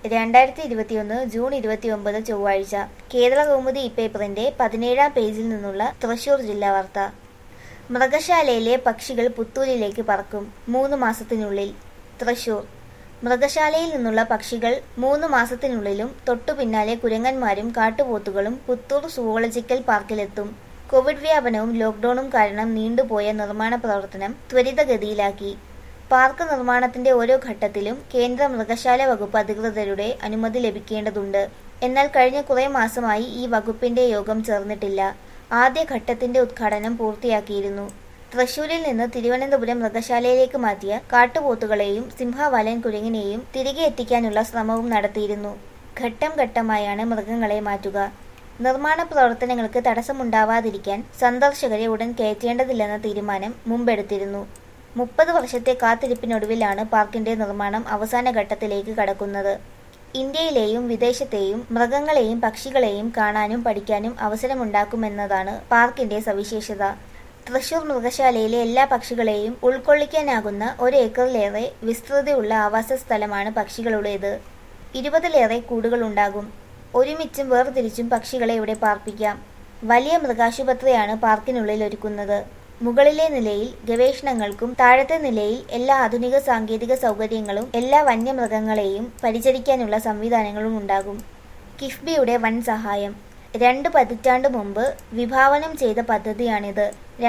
2021 June 29 ചൊവ്വാഴ്ച. കേരളകൗമുദി ഇപ്പേപ്പറിന്റെ 17-ാം പേജിൽ നിന്നുള്ള തൃശൂർ ജില്ലാ വാർത്ത. മൃഗശാലയിലെ പക്ഷികൾ പുത്തൂരിലേക്ക് പറക്കും 3 മാസത്തിനുള്ളിൽ. തൃശൂർ. മൃഗശാലയിൽ നിന്നുള്ള പക്ഷികൾ 3 മാസത്തിനുള്ളിലും തൊട്ടുപിന്നാലെ കുരങ്ങന്മാരും കാട്ടുപോത്തുകളും പുത്തൂർ സൂവോളജിക്കൽ പാർക്കിലെത്തും. കോവിഡ് വ്യാപനവും ലോക്ഡൌണും കാരണം നീണ്ടുപോയ നിർമ്മാണ പ്രവർത്തനം ത്വരിതഗതിയിലാക്കി. പാർക്ക് നിർമ്മാണത്തിന്റെ ഓരോ ഘട്ടത്തിലും കേന്ദ്ര മൃഗശാല വകുപ്പ് അധികൃതരുടെ അനുമതി ലഭിക്കേണ്ടതുണ്ട്. എന്നാൽ കഴിഞ്ഞ കുറേ മാസമായി ഈ വകുപ്പിന്റെ യോഗം ചേർന്നിട്ടില്ല. ആദ്യഘട്ടത്തിന്റെ ഉദ്ഘാടനം പൂർത്തിയാക്കിയിരുന്നു. തൃശൂരിൽ നിന്ന് തിരുവനന്തപുരം മൃഗശാലയിലേക്ക് മാറ്റിയ കാട്ടുപോത്തുകളെയും സിംഹവാലൻ കുരങ്ങിനെയും തിരികെ എത്തിക്കാനുള്ള ശ്രമവും നടത്തിയിരുന്നു. ഘട്ടം ഘട്ടമായാണ് മൃഗങ്ങളെ മാറ്റുക. നിർമ്മാണ പ്രവർത്തനങ്ങൾക്ക് തടസ്സമുണ്ടാവാതിരിക്കാൻ സന്ദർശകരെ ഉടൻ കയറ്റേണ്ടതില്ലെന്ന തീരുമാനം മുമ്പെടുത്തിരുന്നു. 30 വർഷത്തെ കാത്തിരിപ്പിനൊടുവിലാണ് പാർക്കിന്റെ നിർമ്മാണം അവസാന ഘട്ടത്തിലേക്ക് കടക്കുന്നത്. ഇന്ത്യയിലെയും വിദേശത്തെയും മൃഗങ്ങളെയും പക്ഷികളെയും കാണാനും പഠിക്കാനും അവസരമുണ്ടാക്കുമെന്നതാണ് പാർക്കിന്റെ സവിശേഷത. തൃശൂർ മൃഗശാലയിലെ എല്ലാ പക്ഷികളെയും ഉൾക്കൊള്ളിക്കാനാകുന്ന 1 ഏക്കറിലേറെ വിസ്തൃതിയുള്ള ആവാസ സ്ഥലമാണ് പക്ഷികളുടേത്. 20-ലേറെ കൂടുകളുണ്ടാകും. ഒരുമിച്ചും വേർതിരിച്ചും പക്ഷികളെ ഇവിടെ പാർപ്പിക്കാം. വലിയ മൃഗാശുപത്രിയാണ് പാർക്കിനുള്ളിൽ ഒരുക്കുന്നത്. മുകളിലെ നിലയിൽ ഗവേഷണങ്ങൾക്കും താഴത്തെ നിലയിൽ എല്ലാ ആധുനിക സാങ്കേതിക സൗകര്യങ്ങളും എല്ലാ വന്യമൃഗങ്ങളെയും പരിചരിക്കാനുള്ള സംവിധാനങ്ങളും ഉണ്ടാകും. കിഫ്ബിയുടെ വൻ സഹായം. 2 പതിറ്റാണ്ട് മുമ്പ് വിഭാവനം ചെയ്ത പദ്ധതിയാണിത്.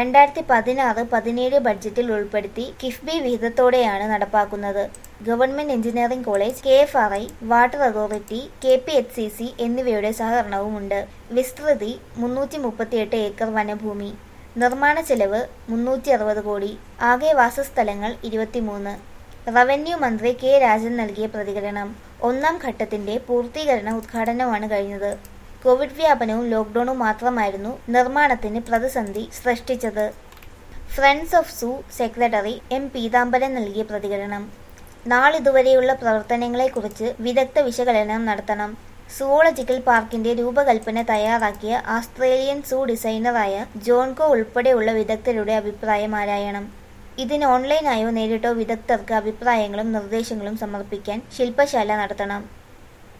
2016-17 ബഡ്ജറ്റിൽ ഉൾപ്പെടുത്തി കിഫ്ബി വിഹിതത്തോടെയാണ് നടപ്പാക്കുന്നത്. Government engineering college, KFRI, water authority, KPHCC എന്നിവയുടെ സഹകരണവുമുണ്ട്. വിസ്തൃതി 338 ഏക്കർ വനഭൂമി. നിർമ്മാണ ചെലവ് 360 കോടി. ആകെ വാസസ്ഥലങ്ങൾ 23. റവന്യൂ മന്ത്രി കെ രാജൻ നൽകിയ പ്രതികരണം. 1-ാം ഘട്ടത്തിന്റെ പൂർത്തീകരണ ഉദ്ഘാടനമാണ് കഴിഞ്ഞത്. കോവിഡ് വ്യാപനവും ലോക്ഡൌണും മാത്രമായിരുന്നു നിർമ്മാണത്തിന് പ്രതിസന്ധി സൃഷ്ടിച്ചത്. Friends of zoo secretary M. Peethambaran നൽകിയ പ്രതികരണം. നാളിതുവരെയുള്ള പ്രവർത്തനങ്ങളെക്കുറിച്ച് വിദഗ്ധ വിശകലനം നടത്തണം. സൂവോളജിക്കൽ പാർക്കിന്റെ രൂപകൽപ്പന തയ്യാറാക്കിയ ആസ്ട്രേലിയൻ സൂ ഡിസൈനറായ ജോൺ കോ ഉൾപ്പെടെയുള്ള വിദഗ്ധരുടെ അഭിപ്രായം ആരായണം. ഇതിന് ഓൺലൈനായോ നേരിട്ടോ വിദഗ്ധർക്ക് അഭിപ്രായങ്ങളും നിർദ്ദേശങ്ങളും സമർപ്പിക്കാൻ ശില്പശാല നടത്തണം.